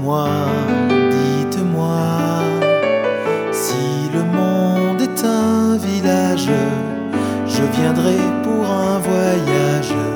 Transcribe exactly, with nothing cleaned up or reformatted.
Dites-moi, dites-moi, si le monde est un village, je viendrai pour un voyage.